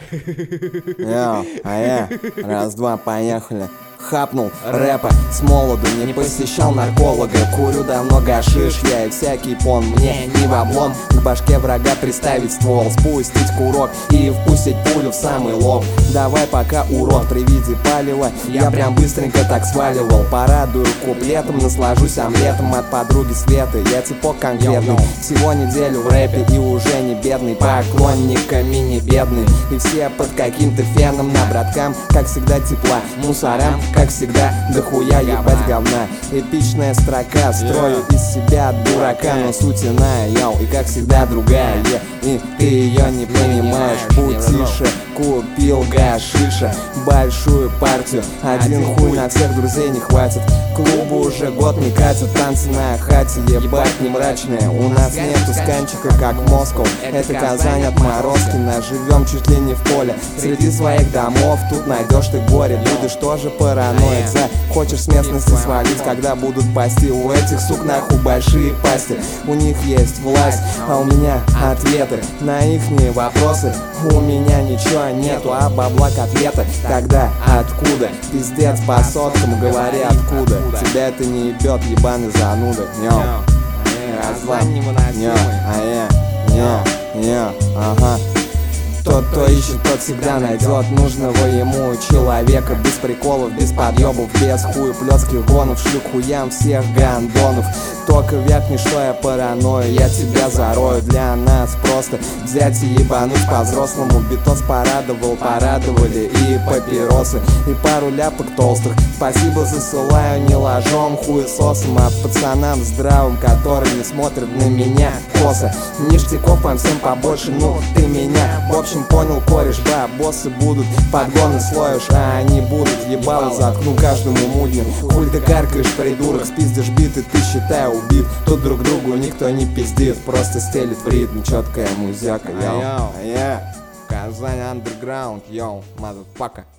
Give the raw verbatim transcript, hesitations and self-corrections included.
Йоу, а я, раз-два, поехали. Хапнул рэпа с молоду, не посещал нарколога. Курю давно гашиш, я и всякий пон. Мне не в облом, к башке врага приставить ствол, спустить курок и впустить пулю в самый лоб. Давай пока, урод, при виде палева я прям быстренько так сваливал. Порадую куплетом, наслажусь омлетом от подруги Светы. Я типок конкретный, всего неделю в рэпе и уже не бедный. Поклонниками не бедный, и все под каким-то феном. На браткам, как всегда, тепла, мусорам, как всегда, дохуя ебать говна. Эпичная строка, строю из себя дурака, но суть иная, яу, и как всегда другая, е, и ты ее не понимаешь. Будь тише, купил гашиша, большую партию, один хуй на всех друзей не хватит. Клубу уже год не катят, танцы на хате, ебать не мрачные. У нас нету сканчика, как Москва, это Казань отморозки. Наживем чуть ли не в поле, среди своих домов. Тут найдешь ты горе, будешь тоже параноик. Захочешь с местности свалить, когда будут пасти. У этих сук нахуй большие пасти, у них есть власть, а у меня ответы на ихние вопросы. У меня ничего нету, а бабла котлеты. Тогда откуда? Пиздец по соткам, говори откуда. Тебя это не ебет, ебаный зануда. Йоу, разлам, йоу, а я, йоу, йоу, ага. Тот, кто ищет, тот всегда найдет нужного ему человека. Без приколов, без подъебов, без хуеплёцких гонов, шлю к хуям всех гандонов. Только вякни, что я параною, я тебя зарою. Для нас просто взять и ебануть по-взрослому. Битос порадовал, порадовали и папиросы, и пару ляпок толстых. Спасибо засылаю не ложом, хуесосом, а пацанам здравым, которые не смотрят на меня косо. Ништяков вам всем побольше, ну ты меня в общем понял, кореш, да, боссы будут, подгоны слоишь, а они будут. Ебало заткну каждому мудню. Хуй ты каркаешь, придурок, спиздишь биты, ты считай убит. Тут друг другу никто не пиздит, просто стелит в ритм четкая музяка. Йоу, а я, Казань андерграунд, йоу, мазафака.